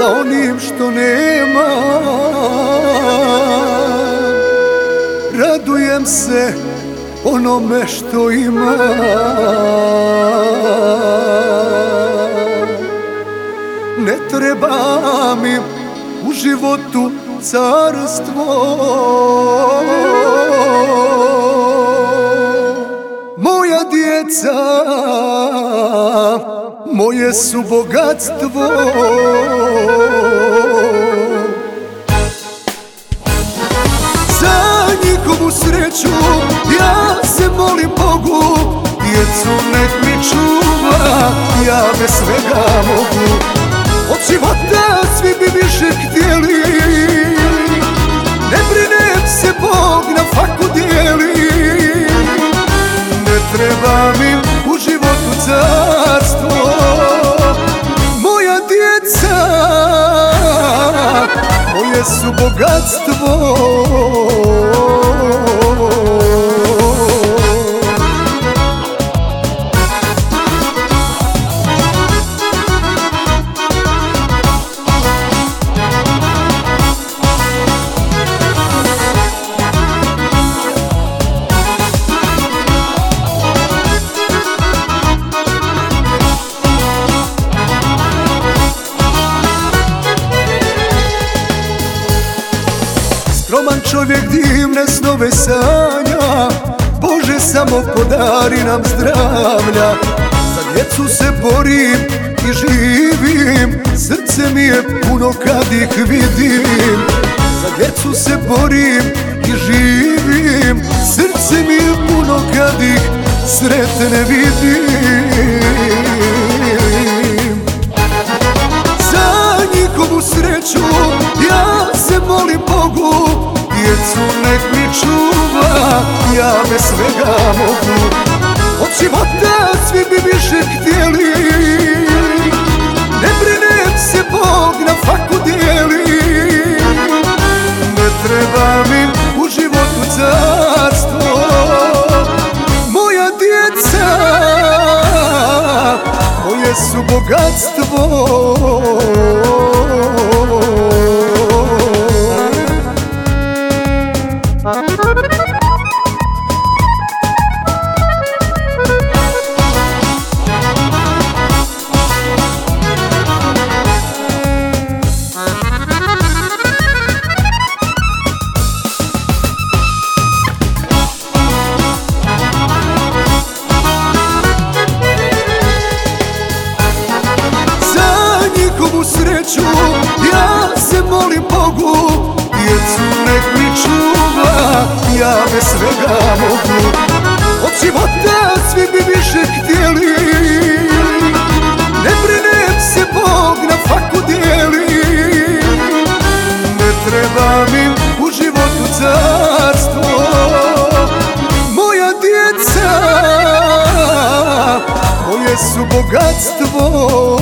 za onim što nema. Radujem se onome što ima. Ne treba mi u životu carstvo, moja djeca moje su bogatstvo. Za njihovu sreću ja se molim Bogu, djecu nek mi čuva, ja bez svega mogu. Od života svi bi više htjeli, ne brinem se, Bog na faku dijeli. Ne treba mi u životu carstvo, moja djeca moje su bogatstvo. Skroman čovjek divne snove sanja, Bože samo podari nam zdravlja. Za djecu se borim i živim, srce mi je puno kad ih vidim. Za djecu se borim i živim, srce mi je puno kad ih sretne vidim. Za njihovu sreću ja se molim Bogu, djecu nek mi čuva, ja bez svega mogu. Od života svi bi više htjeli, ne brinem se, Bog na faku dijeli. Ne treba mi u životu carstvo, moja djeca moje su bogatstvo. Sreću ja se molim Bogu, djecu nek mi čuva, ja bez svega mogu. Od života svi bi više htjeli, ne brinem se, Bog na faku dijeli. Ne treba mi u životu carstvo, moja djeca moje su bogatstvo.